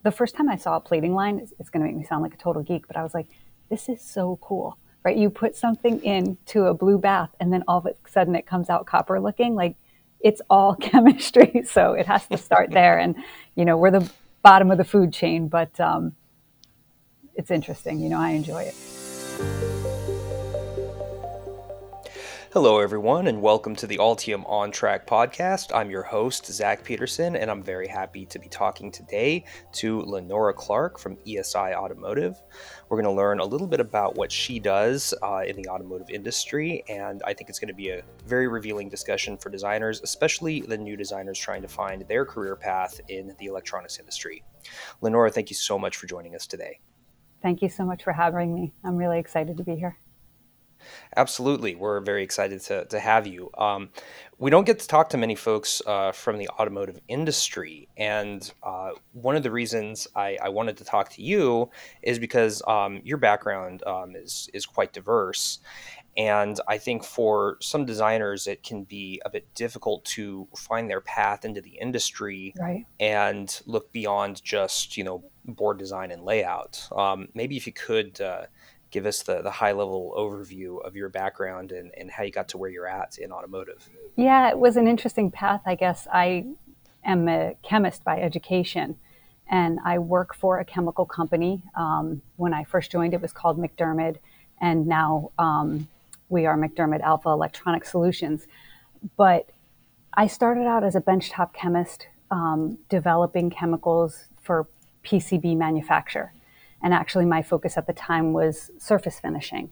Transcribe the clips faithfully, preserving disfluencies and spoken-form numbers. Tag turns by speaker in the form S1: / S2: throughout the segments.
S1: the first time I saw a plating line, it's, it's going to make me sound like a total geek, but I was like, this is so cool, right? You put something into a blue bath and then all of a sudden it comes out copper looking. Like, it's all chemistry. So it has to start there. And, you know, we're the bottom of the food chain, but um, it's interesting. You know, I enjoy it.
S2: Hello, everyone, and welcome to the Altium On Track podcast. I'm your host, Zach Peterson, and I'm very happy to be talking today to Lenora Clark from E S I Automotive. We're going to learn a little bit about what she does uh, in the automotive industry, and I think it's going to be a very revealing discussion for designers, especially the new designers trying to find their career path in the electronics industry. Lenora, thank you so much for joining us today.
S1: Thank you so much for having me. I'm really excited to be here.
S2: Absolutely. We're very excited to, to have you. Um, we don't get to talk to many folks uh, from the automotive industry. And uh, one of the reasons I, I wanted to talk to you is because um, your background um, is, is quite diverse. And I think for some designers, it can be a bit difficult to find their path into the industry
S1: Right.
S2: and look beyond just, you know, board design and layout. Um, maybe if you could uh, give us the, the high level overview of your background and, and how you got to where you're at in automotive.
S1: Yeah, it was an interesting path. I guess I am a chemist by education, and I work for a chemical company. Um, when I first joined, it was called McDermott, and now um, we are McDermott Alpha Electronic Solutions. But I started out as a benchtop chemist, um, developing chemicals for P C B manufacture. And actually, my focus at the time was surface finishing.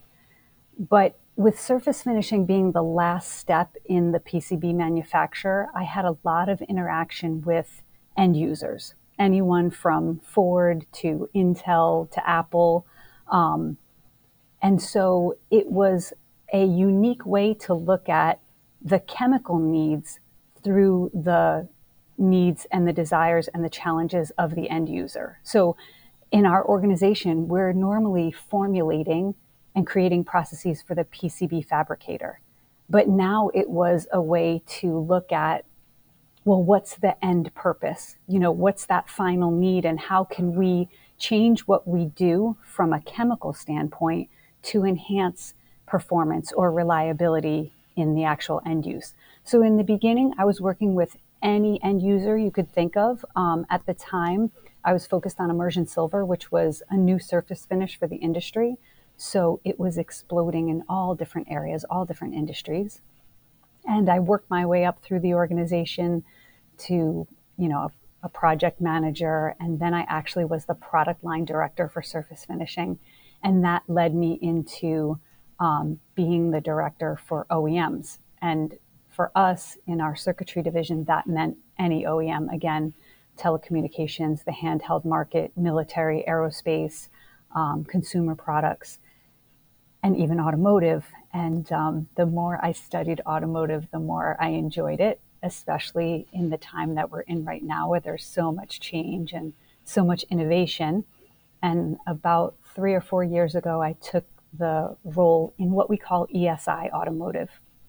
S1: But with surface finishing being the last step in the P C B manufacture, I had a lot of interaction with end users, anyone from Ford to Intel to Apple. Um, and so it was a unique way to look at the chemical needs through the needs and the desires and the challenges of the end user. So in our organization, we're normally formulating and creating processes for the P C B fabricator. But now it was a way to look at, well, what's the end purpose? You know, what's that final need, and how can we change what we do from a chemical standpoint to enhance performance or reliability in the actual end use? So in the beginning, I was working with any end user you could think of. Um, at the time, I was focused on immersion silver, which was a new surface finish for the industry. So it was exploding in all different areas, all different industries. And I worked my way up through the organization to, you know, a, a project manager. And then I actually was the product line director for surface finishing. And that led me into um, being the director for O E Ms. And for us in our circuitry division, that meant any O E M, again, telecommunications, the handheld market, military, aerospace, um, consumer products, and even automotive. And um, the more I studied automotive, the more I enjoyed it, especially in the time that we're in right now, where there's so much change and so much innovation. And about three or four years ago, I took the role in what we call E S I Automotive.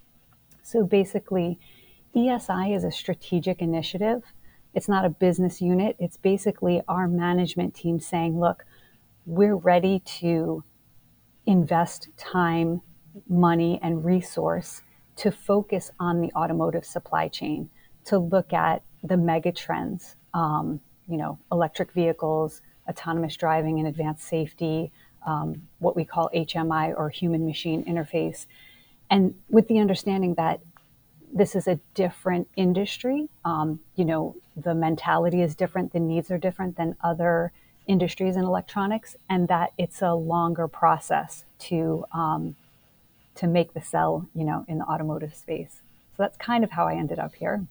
S1: So basically, E S I is a strategic initiative. It's not a business unit. It's basically our management team saying, look, we're ready to invest time, money, and resource to focus on the automotive supply chain, to look at the mega trends, um, you know, electric vehicles, autonomous driving and advanced safety, um, what we call H M I or human machine interface. And with the understanding that this is a different industry, um, you know, the mentality is different, the needs are different than other industries in electronics, and that it's a longer process to um, to make the sell, you know, in the automotive space. So that's kind of how I ended up here.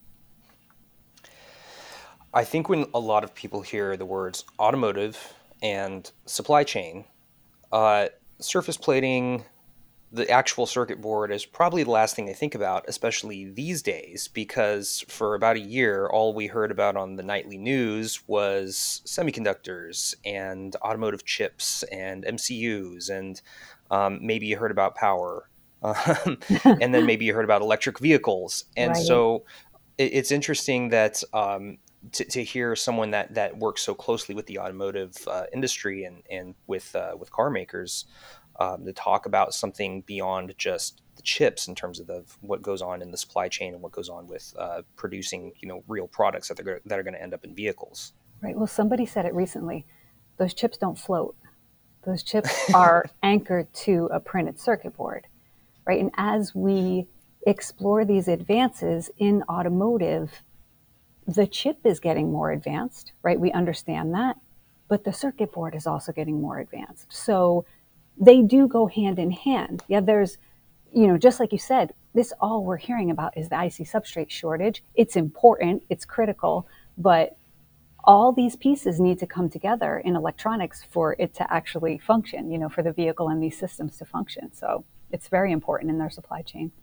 S2: I think when a lot of people hear the words automotive and supply chain, uh, surface plating, the actual circuit board is probably the last thing they think about, especially these days, because for about a year, all we heard about on the nightly news was semiconductors and automotive chips and M C Us, and um, maybe you heard about power, um, and then maybe you heard about electric vehicles. And
S1: Right.
S2: so it, it's interesting that um, to, to hear someone that that works so closely with the automotive uh, industry and and with uh, with car makers um, to talk about something beyond just the chips in terms of the, what goes on in the supply chain and what goes on with uh, producing, you know, real products that they're that are going to end up in vehicles.
S1: Right. Well, somebody said it recently. Those chips don't float. Those chips are anchored to a printed circuit board, right? And as we explore these advances in automotive, the chip is getting more advanced, right? We understand that, but the circuit board is also getting more advanced. So they do go hand in hand. Yeah, there's, you know, just like you said, this all we're hearing about is the I C substrate shortage. It's important, it's critical, but all these pieces need to come together in electronics for it to actually function, you know, for the vehicle and these systems to function. So it's very important in their supply chain.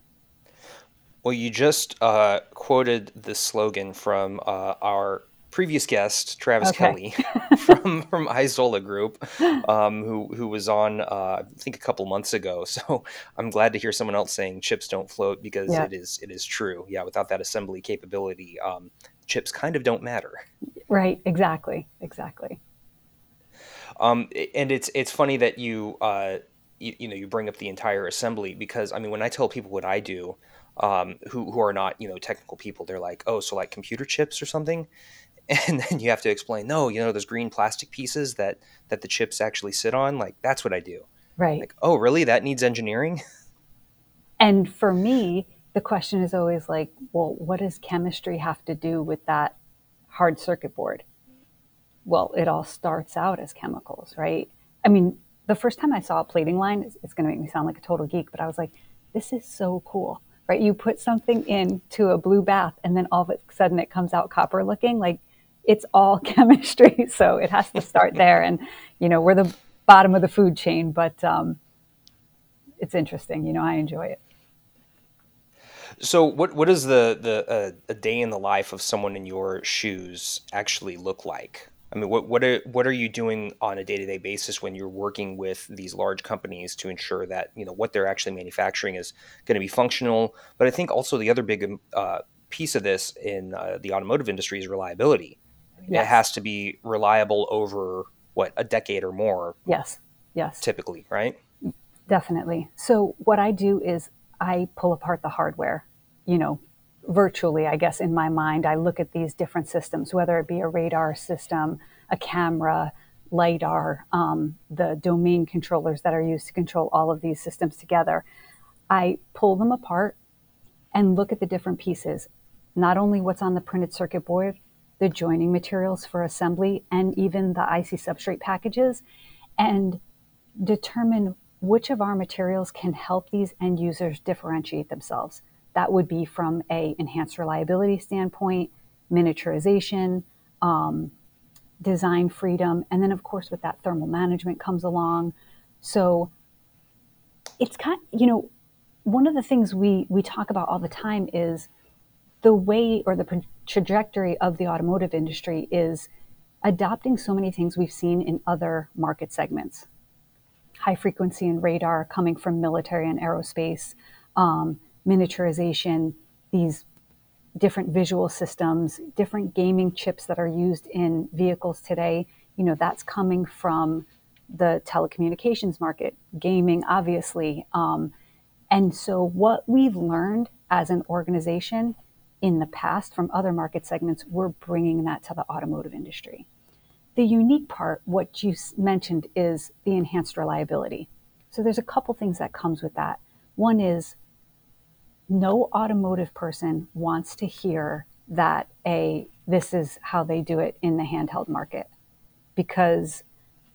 S2: Well, you just uh, quoted the slogan from uh, our previous guest, Travis
S1: Okay.
S2: Kelly, from from Isola Group, um, who who was on uh, I think a couple months ago. So I'm glad to hear someone else saying chips don't float, because
S1: Yeah.
S2: it is it is true. Yeah, without that assembly capability, um, chips kind of don't matter.
S1: Right. Exactly. Exactly.
S2: Um, and it's it's funny that you, uh, you you know you bring up the entire assembly, because I mean, when I tell people what I do, um, who who are not, you know, technical people, they're like, oh, so like computer chips or something, and then you have to explain, no, you know, those green plastic pieces that that the chips actually sit on, like that's what I do.
S1: Right.
S2: Like, oh, really? That needs engineering?
S1: And for me, the question is always like, well, what does chemistry have to do with that hard circuit board? Well, it all starts out as chemicals, right? I mean, the first time I saw a plating line, it's, it's going to make me sound like a total geek, but I was like, this is so cool, right? You put something into a blue bath and then all of a sudden it comes out copper looking. Like, it's all chemistry. So it has to start there. And, you know, we're the bottom of the food chain, but um, it's interesting. You know, I enjoy it.
S2: So what what does the the uh, a day in the life of someone in your shoes actually look like? I mean, what what are what are you doing on a day-to-day basis when you're working with these large companies to ensure that, you know, what they're actually manufacturing is going to be functional? But I think also the other big um, uh, piece of this in uh, the automotive industry is reliability. It
S1: Yes.
S2: has to be reliable over what, a decade or more,
S1: Yes. Yes.
S2: typically, right?
S1: Definitely. So what I do is I pull apart the hardware, you know, virtually, I guess, in my mind. I look at these different systems, whether it be a radar system, a camera, LiDAR, um, the domain controllers that are used to control all of these systems together. I pull them apart and look at the different pieces, not only what's on the printed circuit board, the joining materials for assembly, and even the I C substrate packages, and determine which of our materials can help these end users differentiate themselves. That would be from a enhanced reliability standpoint, miniaturization, um, design freedom, and then of course with that thermal management comes along. So it's kind of, you know, one of the things we we talk about all the time is the way or the trajectory of the automotive industry is adopting so many things we've seen in other market segments. High frequency and radar coming from military and aerospace, um, miniaturization, these different visual systems, different gaming chips that are used in vehicles today. You know, that's coming from the telecommunications market, gaming, obviously. Um, and so what we've learned as an organization in the past from other market segments, we're bringing that to the automotive industry. The unique part, what you mentioned, is the enhanced reliability. So there's a couple things that comes with that. One is no automotive person wants to hear that a this is how they do it in the handheld market, because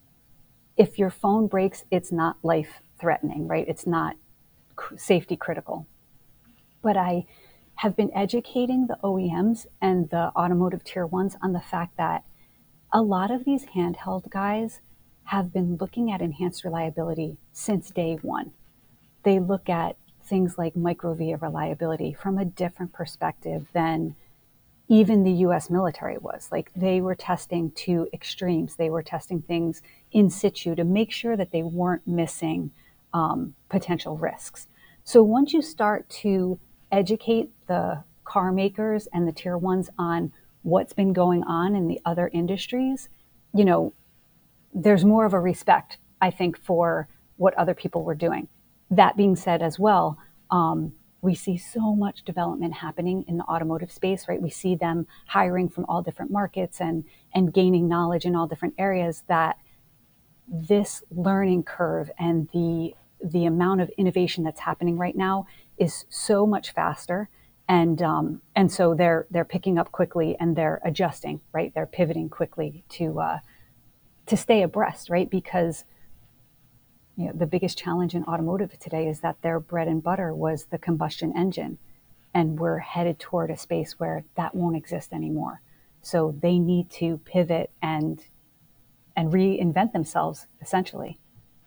S1: if your phone breaks, it's not life threatening, right? It's not safety critical. But I have been educating the O E Ms and the automotive tier ones on the fact that a lot of these handheld guys have been looking at enhanced reliability since day one. They look at things like micro-via reliability from a different perspective than even the U S military was. Like, they were testing to extremes. They were testing things in situ to make sure that they weren't missing um, potential risks. So once you start to educate the car makers and the tier ones on what's been going on in the other industries, you know, there's more of a respect, I think, for what other people were doing. That being said as well, um, we see so much development happening in the automotive space, right? We see them hiring from all different markets and and gaining knowledge in all different areas, that this learning curve and the the amount of innovation that's happening right now is so much faster. And um, and so they're they're picking up quickly and they're adjusting, right? They're pivoting quickly to uh, to stay abreast, right? Because you know, the biggest challenge in automotive today is that their bread and butter was the combustion engine. And we're headed toward a space where that won't exist anymore. So they need to pivot and and reinvent themselves, essentially.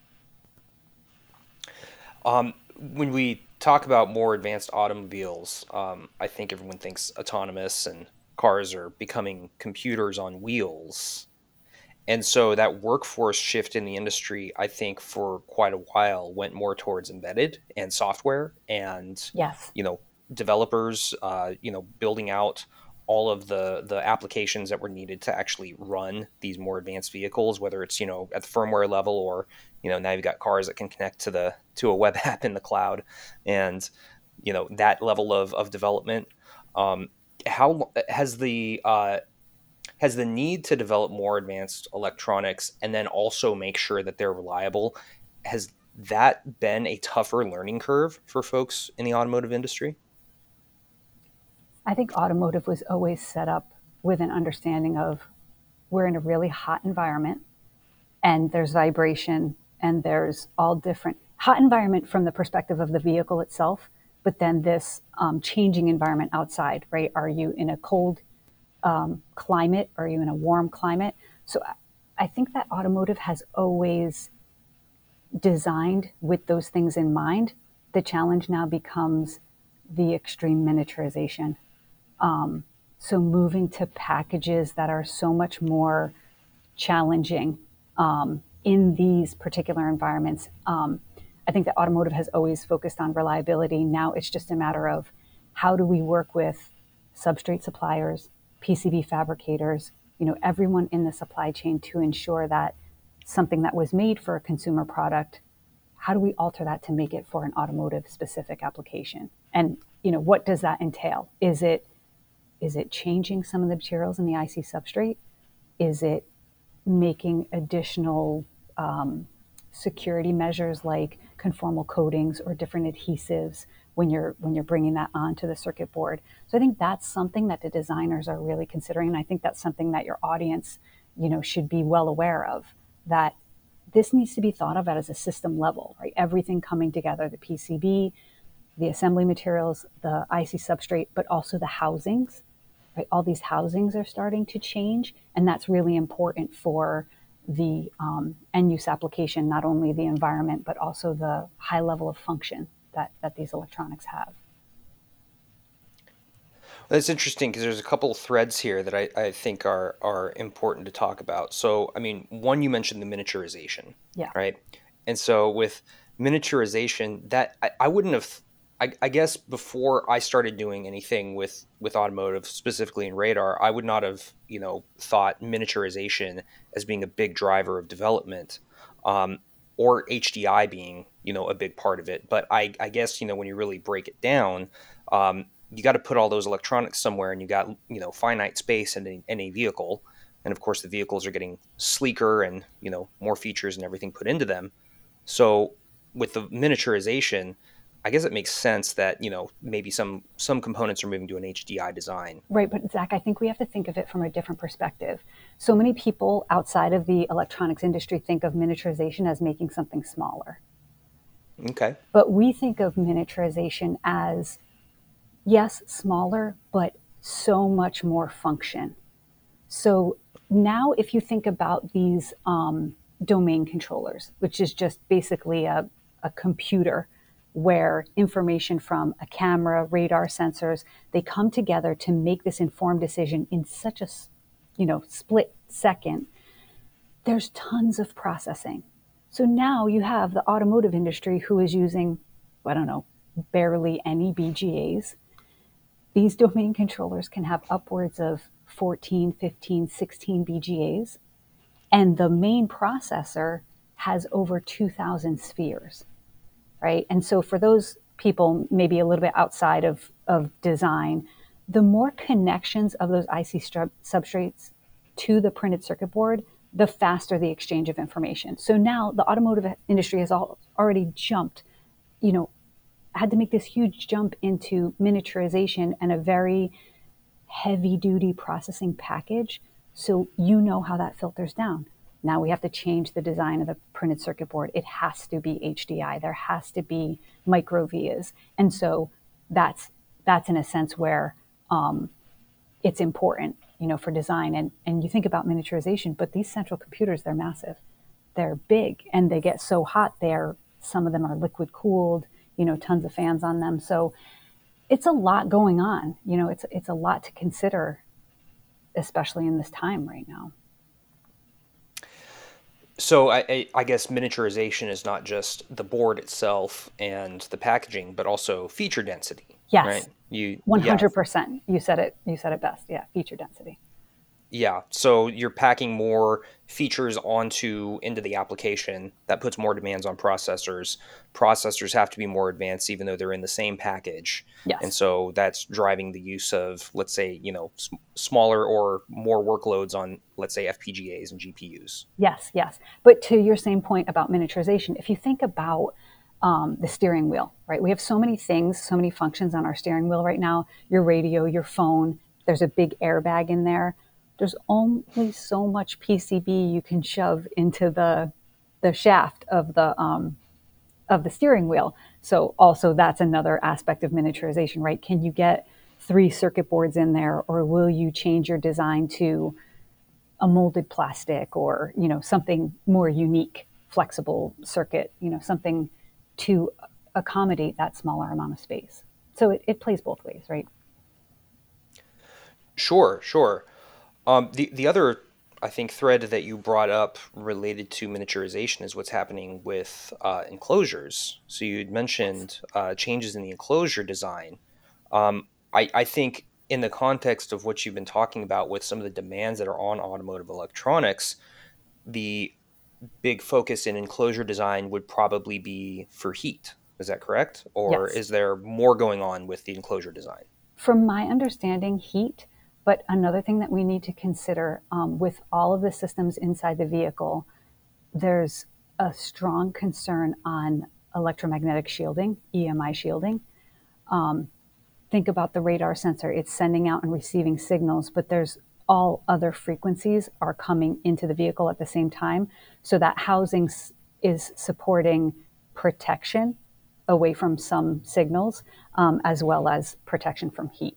S2: Um, when we talk about more advanced automobiles, um, I think everyone thinks autonomous and cars are becoming computers on wheels. And so that workforce shift in the industry, I think for quite a while went more towards embedded and software and,
S1: Yes.
S2: you know, developers, uh, you know, building out all of the, the applications that were needed to actually run these more advanced vehicles, whether it's, you know, at the firmware level or, you know, now you've got cars that can connect to the, to a web app in the cloud and, you know, that level of, of development. Um, how has the, uh, has the need to develop more advanced electronics and then also make sure that they're reliable, has that been a tougher learning curve for folks in the automotive industry?
S1: I think automotive was always set up with an understanding of we're in a really hot environment and there's vibration and there's all different hot environment from the perspective of the vehicle itself, but then this um, changing environment outside, right? Are you in a cold um, climate? Are you in a warm climate? So I think that automotive has always designed with those things in mind. The challenge now becomes the extreme miniaturization. Um, so moving to packages that are so much more challenging um, in these particular environments. Um, I think that automotive has always focused on reliability. Now it's just a matter of how do we work with substrate suppliers, P C B fabricators, you know, everyone in the supply chain to ensure that something that was made for a consumer product, how do we alter that to make it for an automotive specific application? And, you know, what does that entail? Is it Is it changing some of the materials in the I C substrate? Is it making additional um, security measures like conformal coatings or different adhesives when you're when you're bringing that onto the circuit board? So I think that's something that the designers are really considering, and I think that's something that your audience, you know, should be well aware of. That this needs to be thought of as a system level, right? Everything coming together: the P C B, the assembly materials, the I C substrate, but also the housings. Right, all these housings are starting to change, and that's really important for the um, end use application, not only the environment, but also the high level of function that, that these electronics have.
S2: That's interesting because there's a couple of threads here that I, I think are are important to talk about. So, I mean, one, you mentioned the miniaturization,
S1: Yeah.
S2: right? And so with miniaturization, that I, I wouldn't have I, I guess before I started doing anything with, with automotive, specifically in radar, I would not have, you know, thought miniaturization as being a big driver of development, um, or H D I being, you know, a big part of it. But I, I guess, you know, when you really break it down, um, you got to put all those electronics somewhere, and you got, you know, finite space in a, in a vehicle. And of course, the vehicles are getting sleeker and, you know, more features and everything put into them. So with the miniaturization, I guess it makes sense that, you know, maybe some some components are moving to an H D I design.
S1: Right, but Zach, I think we have to think of it from a different perspective. So many people outside of the electronics industry think of miniaturization as making something smaller.
S2: Okay.
S1: But we think of miniaturization as, yes, smaller, but so much more function. So now if you think about these um, domain controllers, which is just basically a, a computer where information from a camera, radar sensors, they come together to make this informed decision in such a, you know, split second. There's tons of processing. So now you have the automotive industry who is using, I don't know, barely any B G As. These domain controllers can have upwards of fourteen, fifteen, sixteen B G As, and the main processor has over two thousand spheres, right? And so for those people maybe a little bit outside of, of design, the more connections of those I C stru- substrates to the printed circuit board, the faster the exchange of information. So now the automotive industry has all, already jumped, you know, had to make this huge jump into miniaturization and a very heavy duty processing package. So you know how that filters down. Now we have to change the design of the printed circuit board. It has to be H D I. There has to be micro vias. And so that's that's in a sense where um, it's important, you know, for design. And, and you think about miniaturization, but these central computers, they're massive. They're big and they get so hot there. Some of them are liquid cooled, you know, tons of fans on them. So it's a lot going on. You know, it's it's a lot to consider, especially in this time right now.
S2: So I, I, I guess miniaturization is not just the board itself and the packaging, but also feature density.
S1: Yes,
S2: right? You
S1: one hundred
S2: yeah,
S1: percent. You said it. You said it best. Yeah, feature density.
S2: yeah. So you're packing more features onto into the application that puts more demands on processors. Processors have to be more advanced, even though they're in the same package. And
S1: Yes,
S2: so that's driving the use of, let's say, you know, s- smaller or more workloads on, let's say, F P G As and G P Us.
S1: yes, yes. But to your same point about miniaturization, if you think about um, the steering wheel, right? We have so many things, so many functions on our steering wheel right now. Your radio, your phone. There's a big airbag in there. There's only so much P C B you can shove into the the shaft of the um, of the steering wheel. So also that's another aspect of miniaturization, right? Can you get three circuit boards in there, or will you change your design to a molded plastic or, you know, something more unique, flexible circuit, you know, something to accommodate that smaller amount of space. So it, it plays both ways, right?
S2: Sure, sure. Um, the the other, I think, thread that you brought up related to miniaturization is what's happening with uh, enclosures. So you'd
S1: Yes.
S2: mentioned uh, changes in the enclosure design. Um, I, I think in the context of what you've been talking about with some of the demands that are on automotive electronics, the big focus in enclosure design would probably be for heat. Is that correct? Or
S1: Yes.
S2: is there more going on with the enclosure design?
S1: From my understanding, heat, but another thing that we need to consider um, with all of the systems inside the vehicle, there's a strong concern on electromagnetic shielding, E M I shielding. Um, think about the radar sensor. It's sending out and receiving signals, but there's all other frequencies are coming into the vehicle at the same time. So that housing is supporting protection away from some signals, um, as well as protection from heat.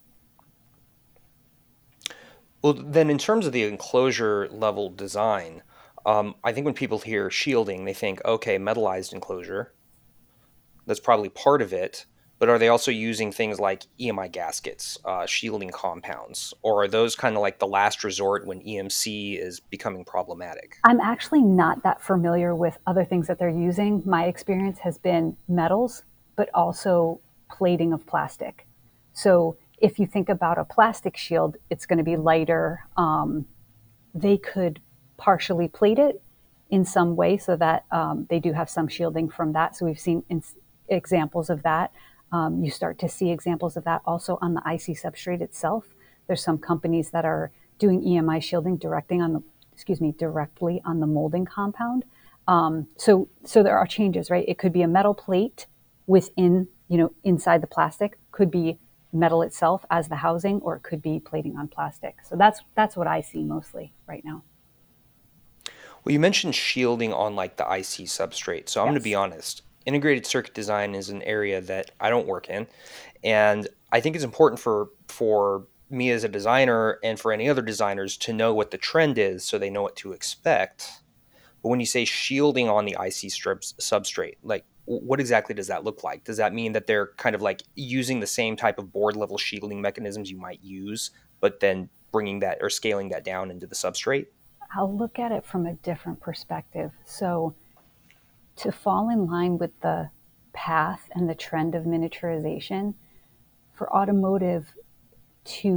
S2: Well, then in terms of the enclosure level design, um, I think when people hear shielding, they think, okay, metallized enclosure. That's probably part of it. But are they also using things like E M I gaskets, uh, shielding compounds, or are those kind of like the last resort when E M C is becoming problematic?
S1: I'm actually not that familiar with other things that they're using. My experience has been metals, but also plating of plastic. So if you think about a plastic shield, it's going to be lighter. Um, they could partially plate it in some way so that um, they do have some shielding from that. So we've seen in- examples of that. Um, you start to see examples of that also on the I C substrate itself. There's some companies that are doing E M I shielding directing on the, excuse me, directly on the molding compound. Um, so, so there are changes, right? It could be a metal plate within, you know, inside the plastic, could be metal itself as the housing, or it could be plating on plastic. So that's that's what I see mostly right now.
S2: Well, you mentioned shielding on like the I C substrate. So I'm going to be
S1: Yes.
S2: honest. Integrated circuit design is an area that I don't work in, and I think it's important for for me as a designer and for any other designers to know what the trend is so they know what to expect. But when you say shielding on the I C strips substrate, like what exactly does that look like? Does that mean that they're kind of like using the same type of board level shielding mechanisms you might use, but then bringing that or scaling that down into the substrate?
S1: I'll look at it from a different perspective. So to fall in line with the path and the trend of miniaturization for automotive to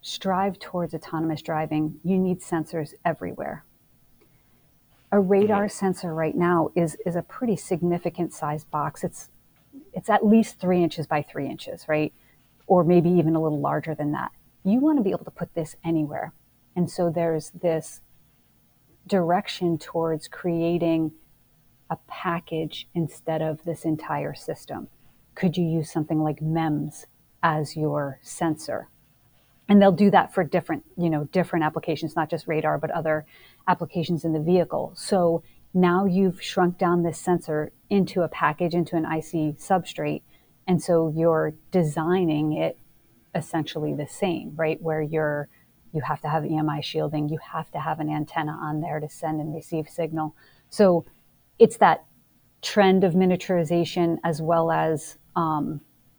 S1: strive towards autonomous driving, you need sensors everywhere. A radar mm-hmm. sensor right now is is a pretty significant size box. It's it's at least three inches by three inches, right? Or maybe even a little larger than that. You want to be able to put this anywhere. And so there's this direction towards creating a package instead of this entire system. Could you use something like MEMS as your sensor? And they'll do that for different, you know, different applications, not just radar, but other applications in the vehicle. So now you've shrunk down this sensor into a package, into an I C substrate. And so you're designing it essentially the same, right? Where you're, you have to have E M I shielding, you have to have an antenna on there to send and receive signal. So it's that trend of miniaturization as well as um,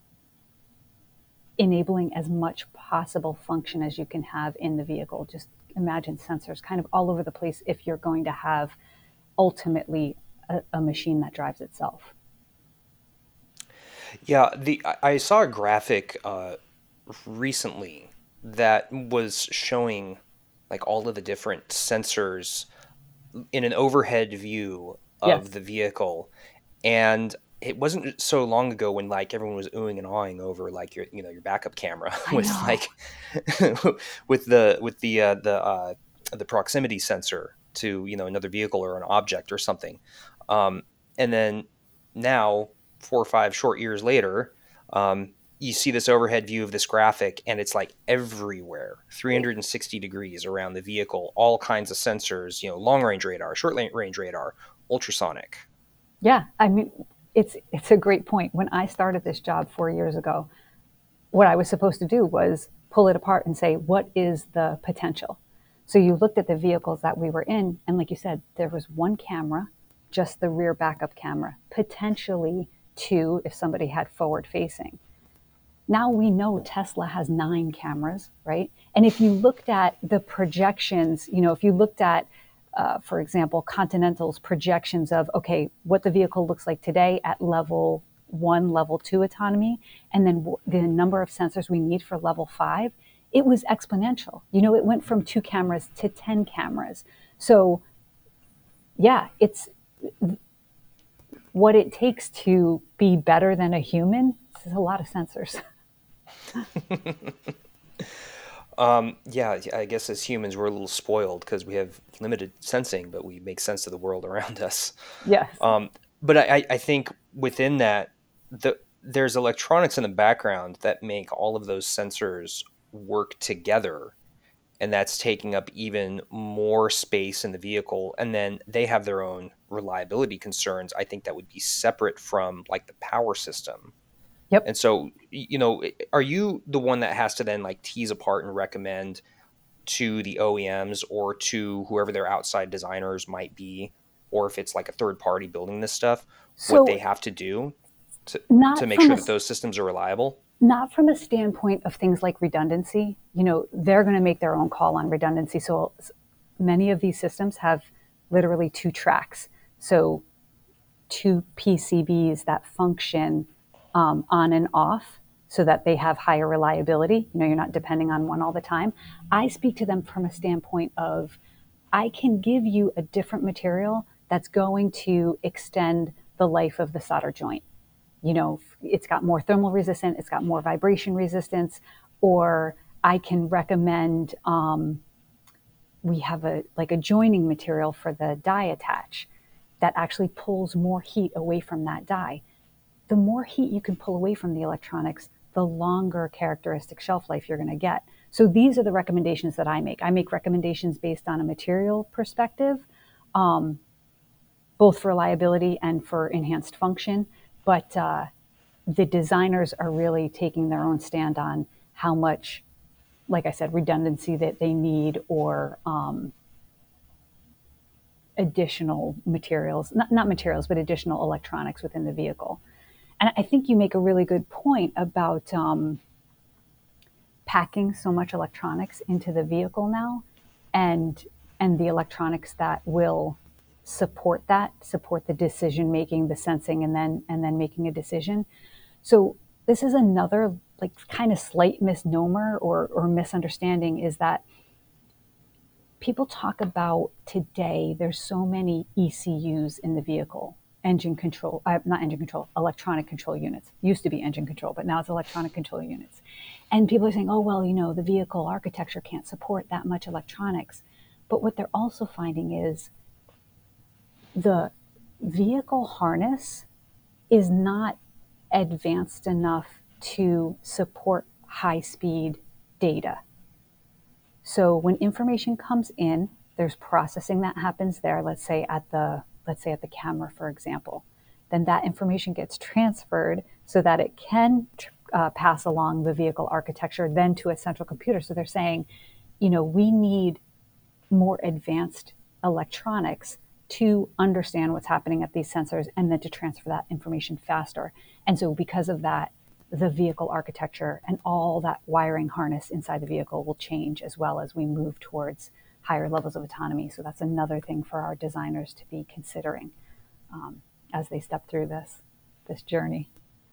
S1: enabling as much possible function as you can have in the vehicle. Just imagine sensors kind of all over the place if you're going to have ultimately a, a machine that drives itself.
S2: Yeah, the I saw a graphic uh, recently that was showing like all of the different sensors in an overhead view of yes. the vehicle, and it wasn't so long ago when like everyone was oohing and awing over like your you know your backup camera with like with the with the uh, the uh, the proximity sensor to you know another vehicle or an object or something, um, and then now four or five short years later, um, you see this overhead view of this graphic, and it's like everywhere, three hundred sixty degrees around the vehicle, all kinds of sensors, you know, long range radar, short range radar, ultrasonic.
S1: Yeah, I mean. It's it's a great point. When I started this job four years ago, what I was supposed to do was pull it apart and say, what is the potential? So you looked at the vehicles that we were in, and like you said, there was one camera, just the rear backup camera, potentially two if somebody had forward facing. Now we know Tesla has nine cameras, right? And if you looked at the projections, you know, if you looked at Uh, for example, Continental's projections of, okay, what the vehicle looks like today at level one, level two autonomy, and then w- the number of sensors we need for level five, it was exponential. You know, it went from two cameras to ten cameras. So yeah, it's what it takes to be better than a human. This is a lot of sensors.
S2: Um, yeah, I guess as humans, we're a little spoiled because we have limited sensing, but we make sense of the world around us.
S1: Yes.
S2: Um, but I, I think within that, the, there's electronics in the background that make all of those sensors work together. And that's taking up even more space in the vehicle. And then they have their own reliability concerns. I think that would be separate from like the power system.
S1: Yep.
S2: And so, you know, are you the one that has to then like tease apart and recommend to the O E Ms or to whoever their outside designers might be, or if it's like a third party building this stuff, so what they have to do to, to make sure a, that those systems are reliable?
S1: Not from a standpoint of things like redundancy. You know, they're going to make their own call on redundancy. So many of these systems have literally two tracks. So two P C Bs that function Um, on and off so that they have higher reliability. You know, you're not depending on one all the time. I speak to them from a standpoint of, I can give you a different material that's going to extend the life of the solder joint. You know, it's got more thermal resistant, it's got more vibration resistance, or I can recommend, um, we have a like a joining material for the die attach that actually pulls more heat away from that die. The more heat you can pull away from the electronics, the longer characteristic shelf life you're going to get. So these are the recommendations that I make. I make recommendations based on a material perspective, um, both for reliability and for enhanced function. But uh, the designers are really taking their own stand on how much, like I said, redundancy that they need or um, additional materials, not, not materials, but additional electronics within the vehicle. And I think you make a really good point about um, packing so much electronics into the vehicle now, and and the electronics that will support that, support the decision making, the sensing, and then and then making a decision. So this is another like kind of slight misnomer or, or misunderstanding is that people talk about today, there's so many E C Us in the vehicle, engine control, uh, not engine control, electronic control units. Used to be engine control, but now it's electronic control units. And people are saying, oh, well, you know, the vehicle architecture can't support that much electronics. But what they're also finding is the vehicle harness is not advanced enough to support high-speed data. So when information comes in, there's processing that happens there, let's say at the let's say at the camera, for example. Then that information gets transferred so that it can uh, pass along the vehicle architecture then to a central computer. So they're saying, you know, we need more advanced electronics to understand what's happening at these sensors and then to transfer that information faster. And so because of that, the vehicle architecture and all that wiring harness inside the vehicle will change as well as we move towards higher levels of autonomy. So that's another thing for our designers to be considering um, as they step through this this journey.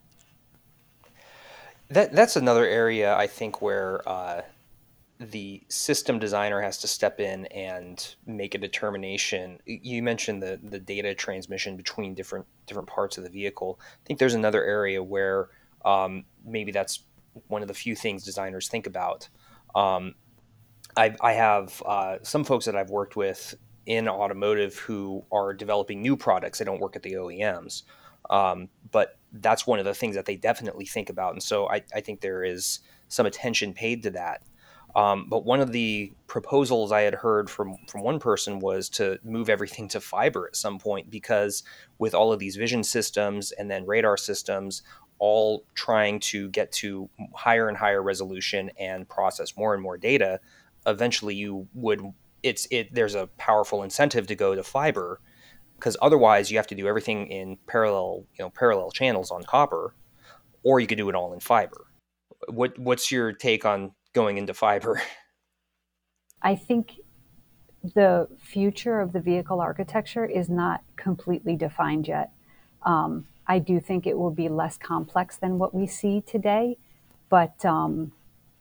S2: That that's another area I think where uh, the system designer has to step in and make a determination. You mentioned the the data transmission between different different parts of the vehicle. I think there's another area where um, maybe that's one of the few things designers think about. Um, I, I have uh, some folks that I've worked with in automotive who are developing new products. They don't work at the O E Ms, um, but that's one of the things that they definitely think about. And so I, I think there is some attention paid to that. Um, but one of the proposals I had heard from, from one person was to move everything to fiber at some point, because with all of these vision systems and then radar systems all trying to get to higher and higher resolution and process more and more data, eventually you would, it's, it, there's a powerful incentive to go to fiber, because otherwise you have to do everything in parallel, you know, parallel channels on copper, or you could do it all in fiber. What, what's your take on going into fiber?
S1: I think the future of the vehicle architecture is not completely defined yet. Um, I do think it will be less complex than what we see today, but um,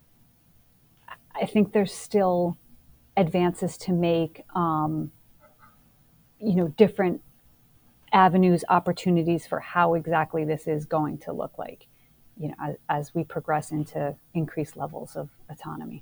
S1: I think there's still advances to make, um, you know, different avenues, opportunities for how exactly this is going to look like, you know, as, as we progress into increased levels of autonomy.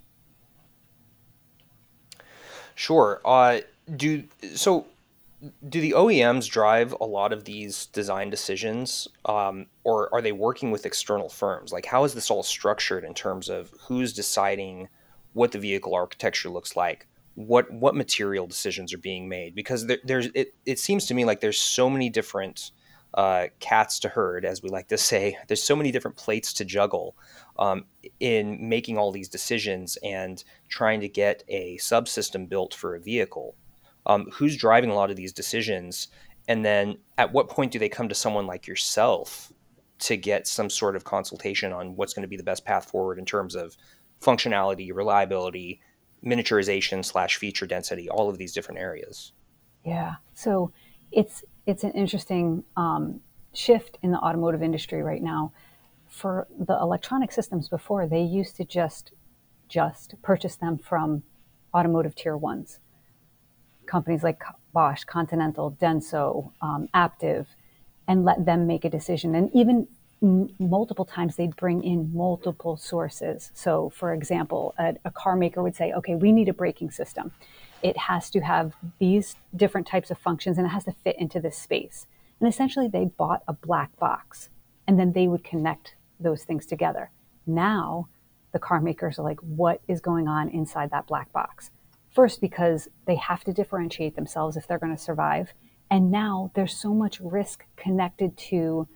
S2: Sure. Uh, do so. Do the O E Ms drive a lot of these design decisions, um, or are they working with external firms? Like, how is this all structured in terms of who's deciding what the vehicle architecture looks like? What what material decisions are being made? Because there, there's it, it seems to me like there's so many different uh, cats to herd, as we like to say. There's so many different plates to juggle um, in making all these decisions and trying to get a subsystem built for a vehicle. Um, who's driving a lot of these decisions? And then at what point do they come to someone like yourself to get some sort of consultation on what's going to be the best path forward in terms of functionality, reliability, miniaturization slash feature density, all of these different areas?
S1: Yeah. So it's it's an interesting um, shift in the automotive industry right now. For the electronic systems before, they used to just just purchase them from automotive tier ones. Companies like Bosch, Continental, Denso, um, Aptiv, and let them make a decision. And even m- multiple times they'd bring in multiple sources. So for example, a, a car maker would say, okay, we need a braking system. It has to have these different types of functions and it has to fit into this space. And essentially they bought a black box and then they would connect those things together. Now the car makers are like, what is going on inside that black box? First, because they have to differentiate themselves if they're going to survive. And now there's so much risk connected to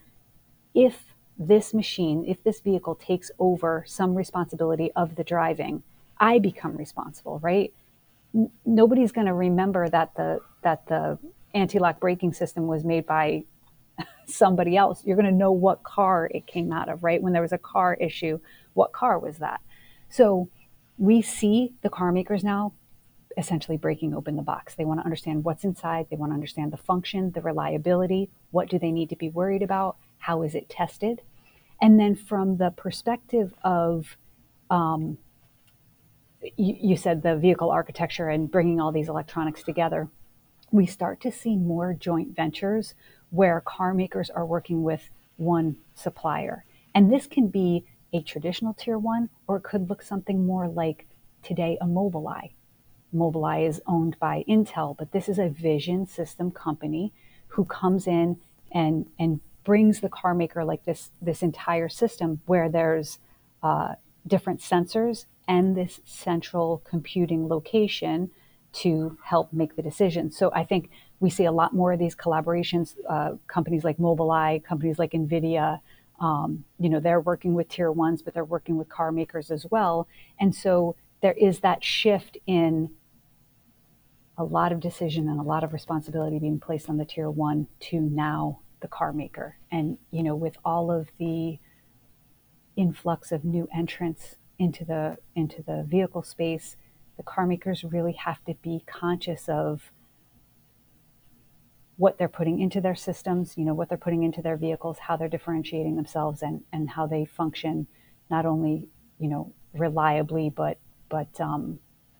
S1: if this machine, if this vehicle takes over some responsibility of the driving, I become responsible, right? N- nobody's going to remember that the that the anti-lock braking system was made by somebody else. You're going to know what car it came out of, right? When there was a car issue, what car was that? So we see the car makers now essentially breaking open the box. They want to understand what's inside. They want to understand the function, the reliability. What do they need to be worried about? How is it tested? And then from the perspective of, um, you, you said the vehicle architecture and bringing all these electronics together, we start to see more joint ventures where car makers are working with one supplier. And this can be a traditional tier one, or it could look something more like today a Mobileye. Mobileye is owned by Intel, but this is a vision system company who comes in and and brings the car maker like this this entire system where there's uh, different sensors and this central computing location to help make the decision. So I think we see a lot more of these collaborations. Uh, companies like Mobileye, companies like NVIDIA, um, you know, they're working with tier ones, but they're working with car makers as well. And so there is that shift in a lot of decision and a lot of responsibility being placed on the tier one to now the car maker. And, you know, with all of the influx of new entrants into the into the vehicle space, the car makers really have to be conscious of what they're putting into their systems, you know, what they're putting into their vehicles, how they're differentiating themselves, and and how they function, not only, you know, reliably, but but um,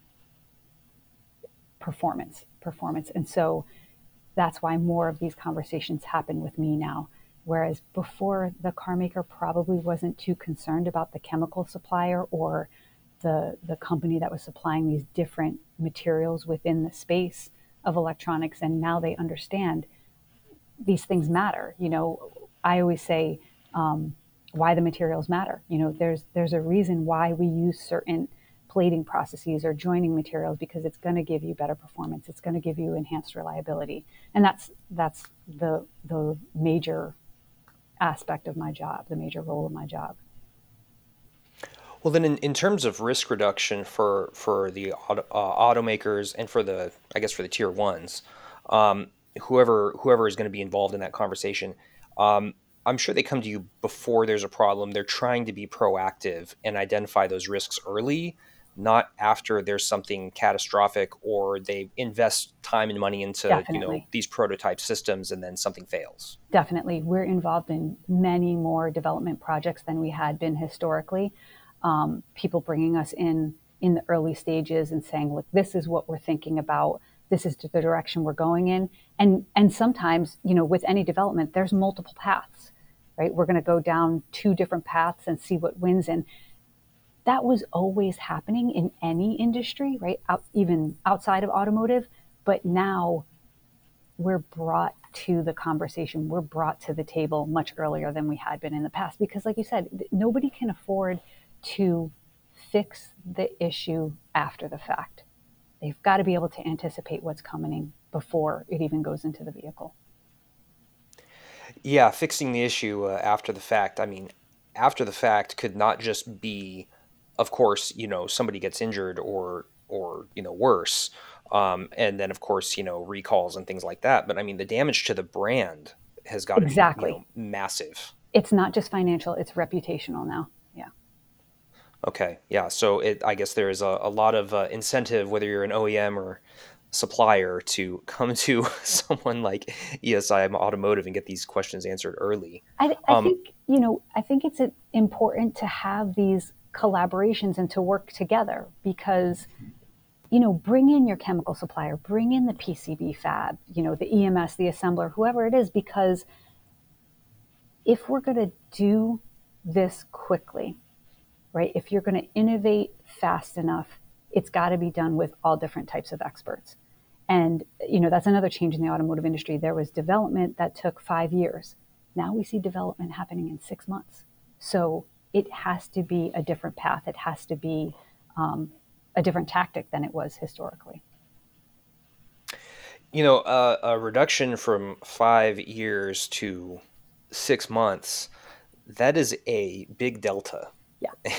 S1: performance, performance. And so that's why more of these conversations happen with me now. Whereas before, the car maker probably wasn't too concerned about the chemical supplier or the the company that was supplying these different materials within the space of electronics. And now they understand these things matter. You know, I always say um, why the materials matter. You know, there's there's a reason why we use certain plating processes or joining materials, because it's going to give you better performance. It's going to give you enhanced reliability, and that's that's the the major aspect of my job, the major role of my job.
S2: Well, then, in, in terms of risk reduction for for the auto, uh, automakers and for the, I guess, for the tier ones, um, whoever whoever is going to be involved in that conversation, um, I'm sure they come to you before there's a problem. They're trying to be proactive and identify those risks early, not after there's something catastrophic or they invest time and money into, you know,
S1: Definitely.
S2: these prototype systems and then something fails.
S1: Definitely. We're involved in many more development projects than we had been historically. Um, people bringing us in in the early stages and saying, look, this is what we're thinking about. This is the direction we're going in. And, and sometimes, you know, with any development, there's multiple paths, right? We're going to go down two different paths and see what wins. And that was always happening in any industry, right? Out, even outside of automotive. But now we're brought to the conversation. We're brought to the table much earlier than we had been in the past. Because like you said, nobody can afford to fix the issue after the fact. They've got to be able to anticipate what's coming before it even goes into the vehicle.
S2: Yeah, fixing the issue uh, after the fact. I mean, after the fact could not just be, of course, you know, somebody gets injured or or you know worse, um, and then of course you know recalls and things like that. But I mean, the damage to the brand has got to be, you know,
S1: Exactly.
S2: massive.
S1: It's not just financial, it's reputational now. Yeah.
S2: Okay, yeah. So it, I guess there is a, a lot of uh, incentive, whether you're an O E M or supplier, to come to someone like E S I Automotive and get these questions answered early.
S1: I, I
S2: Um,
S1: think, you know, I think it's important to have these collaborations and to work together because, you know, bring in your chemical supplier, bring in the P C B fab, you know, the E M S, the assembler, whoever it is, because if we're going to do this quickly, right, if you're going to innovate fast enough, it's got to be done with all different types of experts. And, you know, that's another change in the automotive industry. There was development that took five years. Now we see development happening in six months. So it has to be a different path. It has to be um, a different tactic than it was historically.
S2: you know, uh, a reduction from five years to six months, that is a big delta.
S1: Yeah.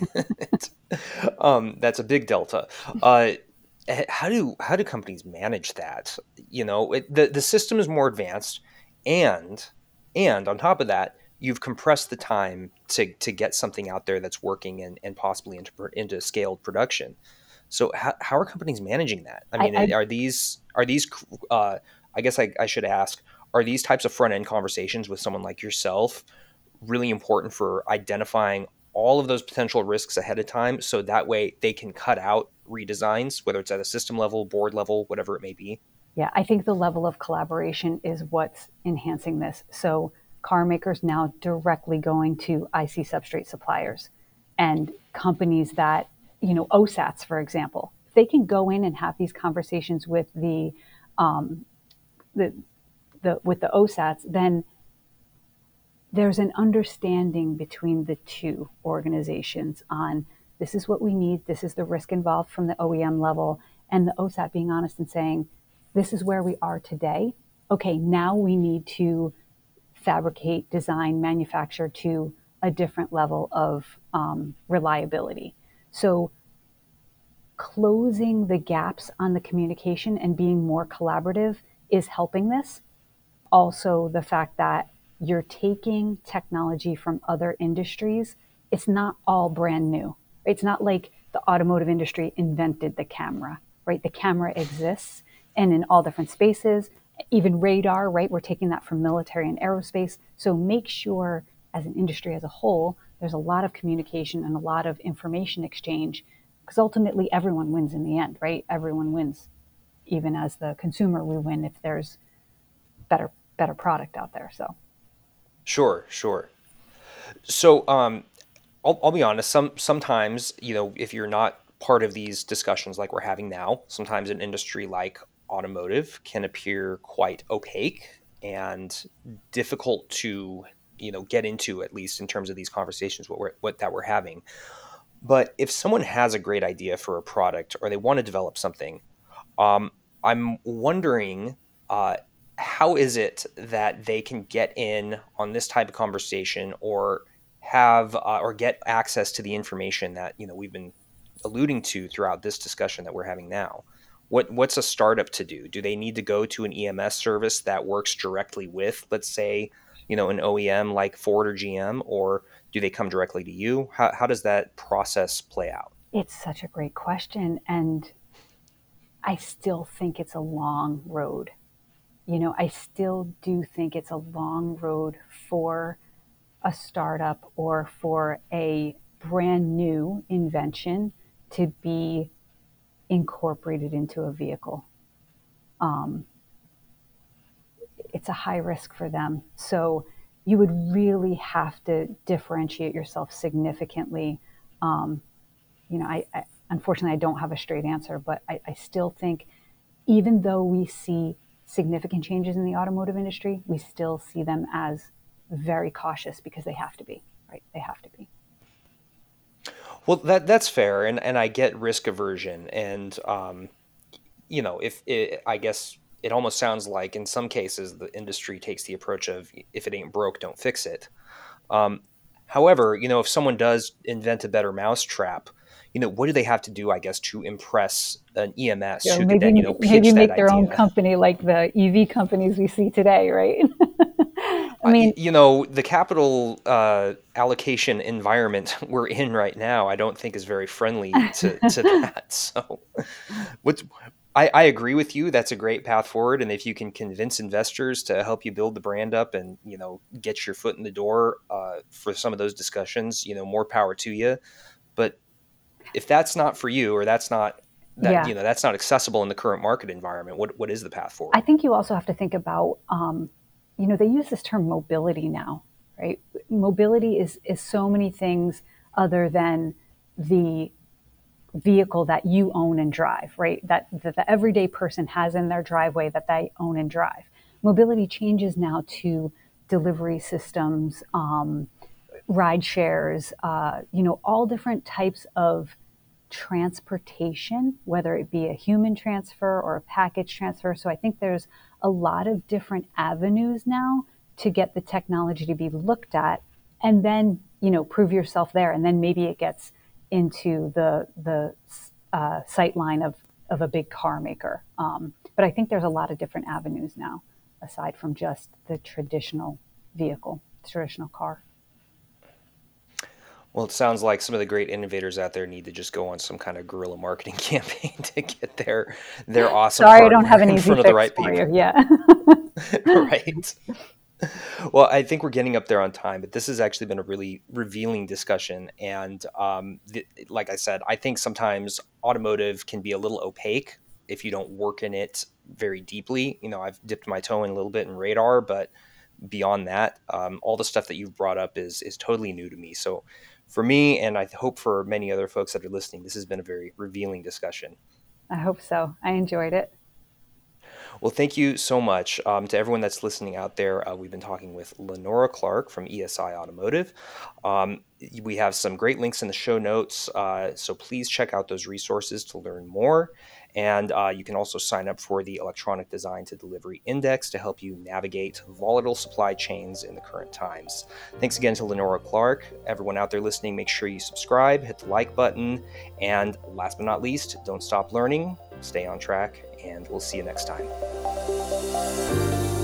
S2: um, that's a big delta. Uh, h- how do how do companies manage that? You know, it, the the system is more advanced, and and on top of that, you've compressed the time to to get something out there that's working and, and possibly into pr- into scaled production. So how, how are companies managing that? I
S1: I,
S2: mean,
S1: I
S2: are these are these uh, I guess I, I should ask, are these types of front end conversations with someone like yourself really important for identifying all of those potential risks ahead of time, so that way they can cut out redesigns, whether it's at a system level, board level, whatever it may be?
S1: Yeah, I think the level of collaboration is what's enhancing this. So car makers now directly going to I C substrate suppliers and companies that, you know, O SATs, for example, they can go in and have these conversations with the, um, the, the with the O SATs, then there's an understanding between the two organizations on this is what we need, this is the risk involved from the O E M level, and the O SAT being honest and saying, this is where we are today. Okay, now we need to fabricate, design, manufacture to a different level of um, reliability. So closing the gaps on the communication and being more collaborative is helping this. Also, the fact that you're taking technology from other industries, it's not all brand new. It's not like the automotive industry invented the camera, right? The camera exists and in all different spaces, even radar, right? We're taking that from military and aerospace. So make sure as an industry as a whole, there's a lot of communication and a lot of information exchange, because ultimately everyone wins in the end, right? Everyone wins. Even as the consumer, we win if there's better better product out there. So
S2: Sure, sure. So um, I'll, I'll be honest, some sometimes, you know, if you're not part of these discussions like we're having now, sometimes an industry like automotive can appear quite opaque and difficult to, you know, get into, at least in terms of these conversations, what we're, what that we're having. But if someone has a great idea for a product or they want to develop something, um, I'm wondering, uh, how is it that they can get in on this type of conversation or have uh, or get access to the information that, you know, we've been alluding to throughout this discussion that we're having now? What what's a startup to do? Do they need to go to an E M S service that works directly with, let's say, you know, an O E M like Ford or G M, or do they come directly to you? How how does that process play out?
S1: it's such a great question. And I still think it's a long road. You know, I still do think it's a long road for a startup or for a brand new invention to be incorporated into a vehicle. Um, it's a high risk for them. So you would really have to differentiate yourself significantly. Um, you know, I, I unfortunately I don't have a straight answer, but I, I still think even though we see significant changes in the automotive industry, we still see them as very cautious because they have to be, right? They have to be.
S2: Well, that that's fair, and and I get risk aversion, and um, you know, if it, I guess it almost sounds like in some cases the industry takes the approach of if it ain't broke, don't fix it. Um, however, you know, if someone does invent a better mousetrap, you know, what do they have to do, I guess, to impress an E M S
S1: Or
S2: who could
S1: maybe
S2: then, you know,
S1: maybe
S2: pitch that
S1: make their own
S2: idea?
S1: company like the E V companies we see today, right? I
S2: Uh,
S1: mean,
S2: you know, the capital uh, allocation environment we're in right now, I don't think is very friendly to, to that. So, what's I, I agree with you. That's a great path forward, and if you can convince investors to help you build the brand up and, you know, get your foot in the door uh, for some of those discussions, you know, more power to you. But if that's not for you, or that's not that
S1: yeah,
S2: you know that's not accessible in the current market environment, what what is the path
S1: I
S2: forward?
S1: think you also have to think about, um, you know, they use this term mobility now, right? Mobility is is so many things other than the vehicle that you own and drive, right? That, that the everyday person has in their driveway that they own and drive. Mobility changes now to delivery systems, um, ride shares, uh, you know, all different types of transportation, whether it be a human transfer or a package transfer. So I think there's a lot of different avenues now to get the technology to be looked at and then, you know, prove yourself there. And then maybe it gets into the, the uh, sight line of, of a big car maker. Um, but I think there's a lot of different avenues now, aside from just the traditional vehicle, traditional car.
S2: Well, it sounds like some of the great innovators out there need to just go on some kind of guerrilla marketing campaign to get their their awesome
S1: Sorry, I don't have
S2: hardware
S1: an
S2: in
S1: easy
S2: front of the
S1: fix
S2: right
S1: for you.
S2: people.
S1: Yeah.
S2: Right. Well, I think we're getting up there on time, but this has actually been a really revealing discussion. And um, th- like I said, I think sometimes automotive can be a little opaque if you don't work in it very deeply. You know, I've dipped my toe in a little bit in radar, but beyond that, um, all the stuff that you've brought up is is totally new to me. So for me, and I hope for many other folks that are listening, this has been a very revealing discussion.
S1: I hope so. I enjoyed it.
S2: Well, thank you so much um, to everyone that's listening out there. Uh, we've been talking with Lenora Clark from E S I Automotive. Um, we have some great links in the show notes, uh, so please check out those resources to learn more. And uh, you can also sign up for the Electronic Design to Delivery Index to help you navigate volatile supply chains in the current times. Thanks again to Lenora Clark. Everyone out there listening, make sure you subscribe, hit the like button, and last but not least, don't stop learning, stay on track, and we'll see you next time.